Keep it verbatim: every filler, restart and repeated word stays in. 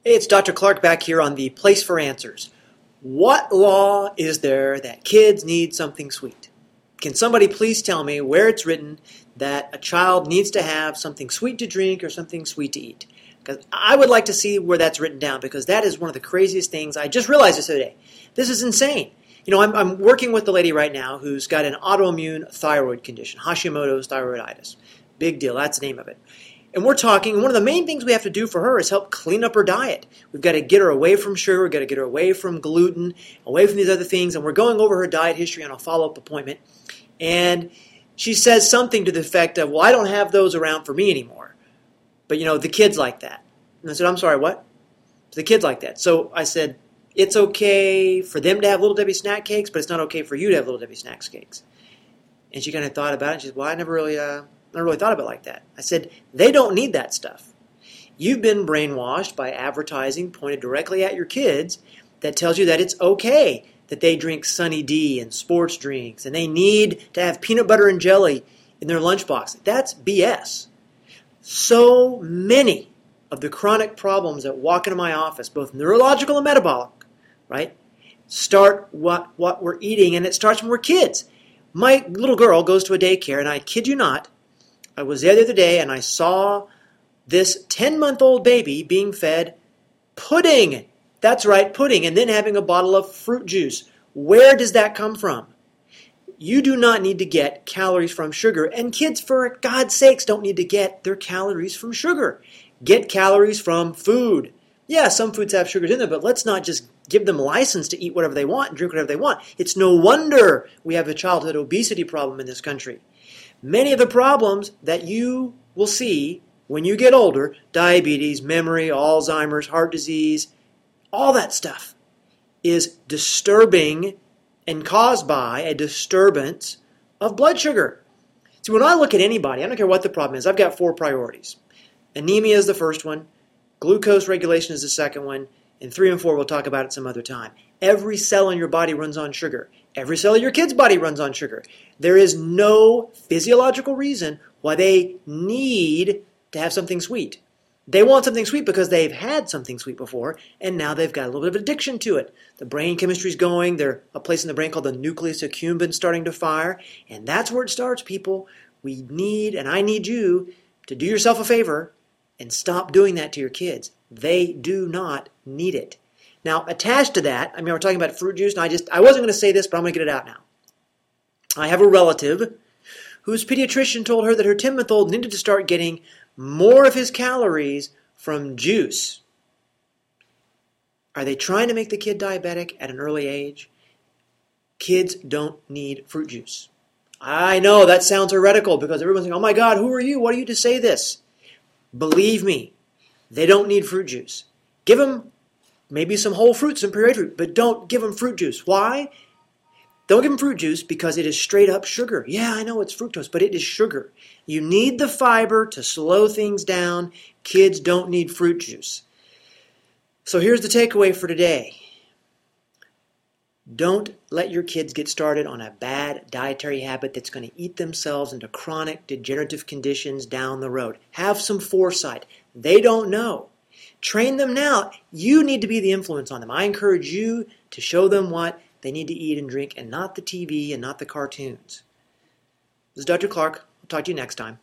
Hey, it's Doctor Clark back here on the Place for Answers. What law is there that kids need something sweet? Can somebody please tell me where it's written that a child needs to have something sweet to drink or something sweet to eat? Because I would like to see where that's written down, because that is one of the craziest things. I just realized this today. This is insane. You know, I'm, I'm working with the lady right now who's got an autoimmune thyroid condition, Hashimoto's thyroiditis. Big deal. That's the name of it. And we're talking, one of the main things we have to do for her is help clean up her diet. We've got to get her away from sugar, we've got to get her away from gluten, away from these other things, and we're going over her diet history on a follow-up appointment. And she says something to the effect of, well, I don't have those around for me anymore. But, you know, the kids like that. And I said, I'm sorry, what? The kids like that. So I said, it's okay for them to have Little Debbie snack cakes, but it's not okay for you to have Little Debbie snack cakes. And she kind of thought about it, and she said, well, I never really... Uh, I never really thought about it like that. I said, they don't need that stuff. You've been brainwashed by advertising pointed directly at your kids that tells you that it's okay that they drink Sunny D and sports drinks and they need to have peanut butter and jelly in their lunchbox. That's B S. So many of the chronic problems that walk into my office, both neurological and metabolic, right, start what, what we're eating, and it starts when we're kids. My little girl goes to a daycare, and I kid you not, I was there the other day and I saw this ten-month-old baby being fed pudding. That's right, pudding, and then having a bottle of fruit juice. Where does that come from? You do not need to get calories from sugar, and kids, for God's sakes, don't need to get their calories from sugar. Get calories from food. Yeah, some foods have sugars in them, but let's not just give them license to eat whatever they want and drink whatever they want. It's no wonder we have a childhood obesity problem in this country. Many of the problems that you will see when you get older, diabetes, memory, Alzheimer's, heart disease, all that stuff is disturbing and caused by a disturbance of blood sugar. So when I look at anybody, I don't care what the problem is, I've got four priorities. Anemia is the first one, glucose regulation is the second one, and three and four we'll talk about at some other time. Every cell in your body runs on sugar. Every cell in your kid's body runs on sugar. There is no physiological reason why they need to have something sweet. They want something sweet because they've had something sweet before, and now they've got a little bit of addiction to it. The brain chemistry's going. There's a place in the brain called the nucleus accumbens starting to fire, and that's where it starts, people. We need, and I need you, to do yourself a favor and stop doing that to your kids. They do not need it. Now, attached to that, I mean, we're talking about fruit juice, and I just, I wasn't going to say this, but I'm going to get it out now. I have a relative whose pediatrician told her that her ten-month-old needed to start getting more of his calories from juice. Are they trying to make the kid diabetic at an early age? Kids don't need fruit juice. I know that sounds heretical because everyone's saying, oh my God, who are you? What are you to say this? Believe me, they don't need fruit juice. Give them maybe some whole fruits and pureed fruit, but don't give them fruit juice. Why? Don't give them fruit juice because it is straight up sugar. Yeah, I know it's fructose, but it is sugar. You need the fiber to slow things down. Kids don't need fruit juice. So here's the takeaway for today. Don't let your kids get started on a bad dietary habit that's going to eat themselves into chronic degenerative conditions down the road. Have some foresight. They don't know. Train them now. You need to be the influence on them. I encourage you to show them what they need to eat and drink, and not the T V and not the cartoons. This is Doctor Clark. I'll talk to you next time.